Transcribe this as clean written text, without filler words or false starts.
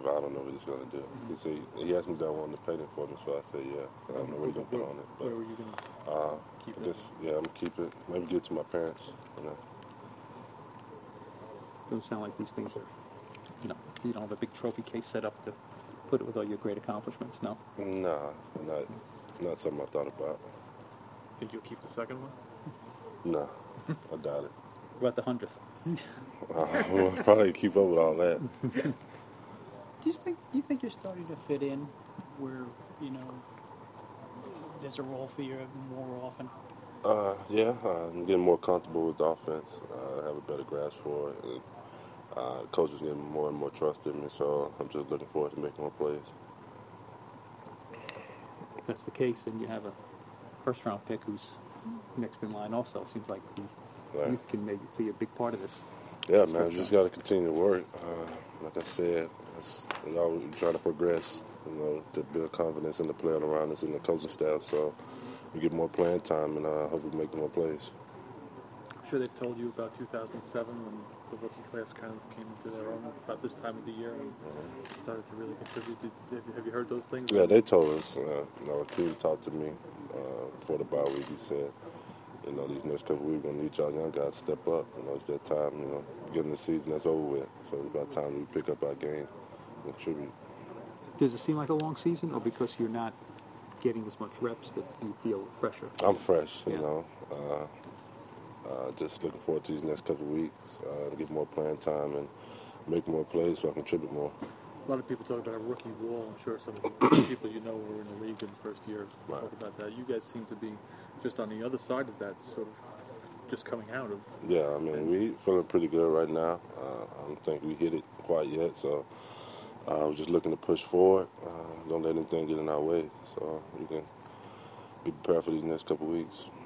but I don't know what he's going to do. He asked me if I wanted to pay them for me, so I said yeah. I don't know what he's going to put on it. But, where were you going to keep I guess, yeah, I'm going to keep it. Maybe give it to my parents, you know. Doesn't sound like these things are, you don't have a big trophy case set up to put it with all your great accomplishments, no? Nah, not something I thought about. Think you'll keep the second one? Nah, I doubt it. What about the 100th? We'll probably keep up with all that. Do you think you're starting to fit in where, there's a role for you more often? Yeah, I'm getting more comfortable with the offense. I have a better grasp for it. And, coach is getting more and more trust in me, so I'm just looking forward to making more plays. If that's the case, and you have a first-round pick who's next in line also, seems like the youth can maybe be a big part of this. Yeah, man, we just got to continue to work. Like I said, we're always trying to progress, to build confidence in the players around us and the coaching staff. So we get more playing time, and I hope we make more plays. I'm sure they've told you about 2007 when the rookie class kind of came into their own about this time of the year and started to really contribute. Have you heard those things? Yeah, they told us. Q talked to me before the bye week. He said, these next couple of weeks, we're going to need y'all young guys to step up. It's that time, getting the season that's over with. So it's about time we pick up our game and contribute. Does it seem like a long season, or because you're not getting as much reps that you feel fresher? I'm fresh, just looking forward to these next couple of weeks, get more playing time and make more plays so I can contribute more. A lot of people talk about a rookie wall. I'm sure some of the people who are in the league in the first year talk about that. You guys seem to be just on the other side of that, sort of just coming out of. Yeah, I mean, we feeling pretty good right now. I don't think we hit it quite yet, so we're just looking to push forward. Don't let anything get in our way, so we can be prepared for these next couple of weeks.